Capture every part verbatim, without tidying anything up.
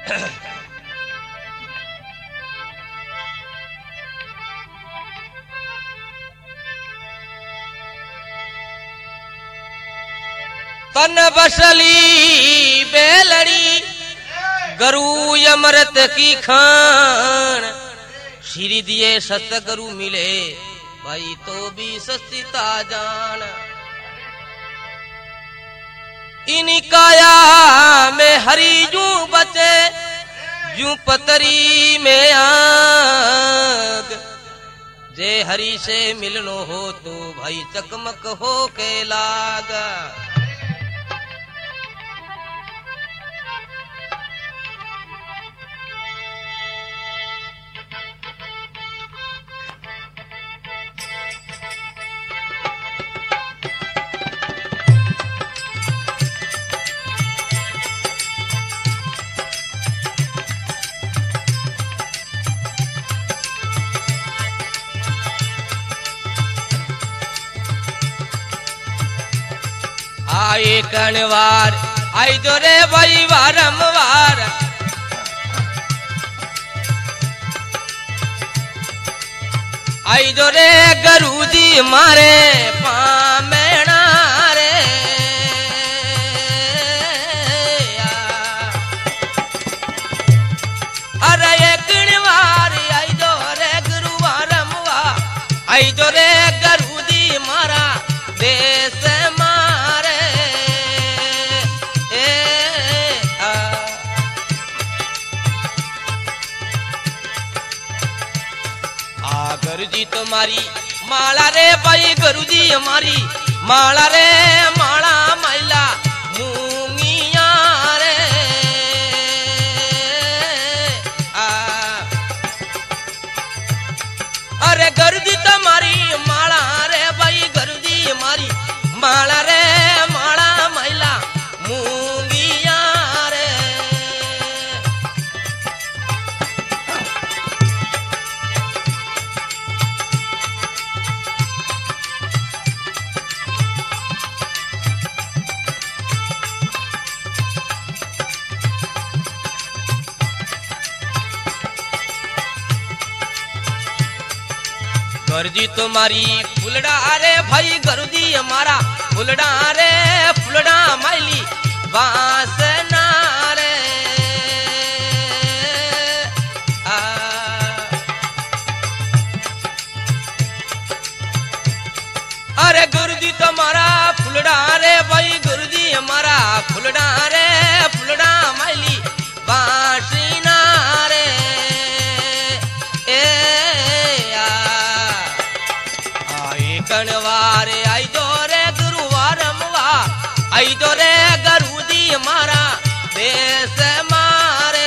तन बसली बेलड़ी गरु अमृत की खान श्री दिए सतगुरु मिले भाई तो भी सस्ता जान। इनी काया में हरी जू बचे जू पतरी में आग जे हरी से मिलनो हो तो भाई चकमक हो के लाग। आए कणवार आई जो रे भाई वारंवार आई जो रे गुरु जी मारे पामेणा रे अरे कणवार आई जो रे गुरु वारंवार आई जो रे गुरु जी मारा देश गुरुजी तुम्हारी माला रे भाई गुरुजी हमारी माला रे माला मैला मूंगिया रे आ अरे गुरुजी तुम्हारी माला रे भाई गुरुजी हमारी माला रे माला मैला मूंगिया रे। गुरुजी तुम्हारी फुलड़ा रे भाई गुरुजी हमारा फुलड़ा रे फुलड़ा मैली वासना रे आ अरे गुरुजी तुम्हारा फुलड़ा रे भाई गुरुजी हमारा फुलड़ा रे फुलड़ा मैली वासना रे कणवारे आई जो रे गुरु वारंवा आई जो रे गुरु जी मारा देश मारे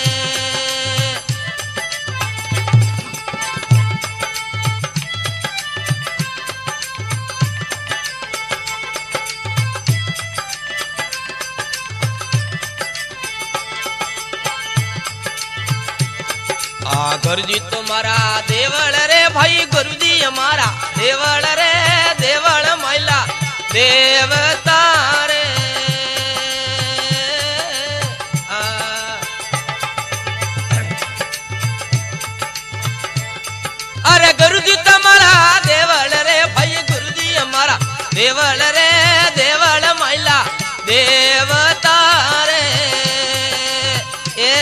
आ गुरुजी तुम्हारा देवल रे भाई गुरुजी हमारा देवल रे देवल मैला देवता रे आ अरे गुरुजी तुम्हारा देवल रे भाई गुरुजी हमारा देवल रे देवल मैला देवता रे ए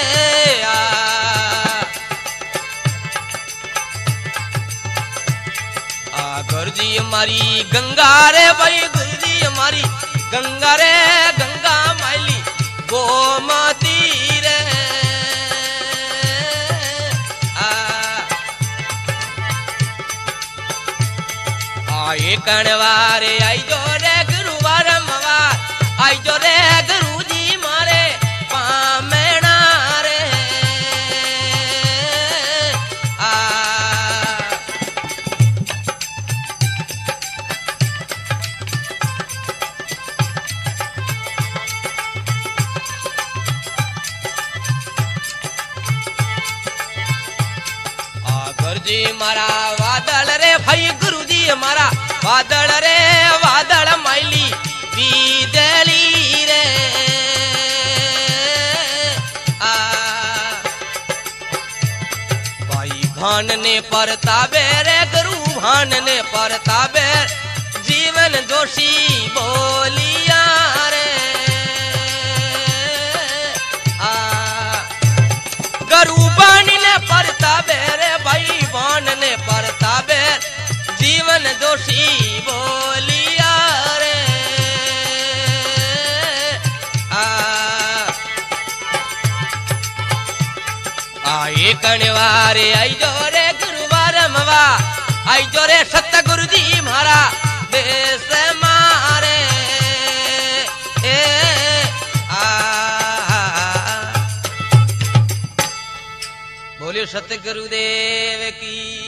गुरुजी हमारी गंगा रे भाई गुरुजी हमारी गंगा रे गंगा मैली गोमती रे आ आए कणवारे आई जो रे गुरु वारंवार आई जो रे गुरुजी मारे पामेणा रे आ गुरुजी मारा वादल रे भाई गुरुजी हमारा वादल रे वादल मैली बीदली रे आ भानने परताबे रे गुरु भानने परताबे जीवन जोशी बोलिया रे आ गुरु भानने परताबे रे भाई भानने परताबे जीवन जोशी बोलिया रे आ आए कणवारे आई जो रे गुरुवार मवा आई जो रे सतगुरु जी मारा देश मारे ए आ बोलियो सतगुरुदेव की।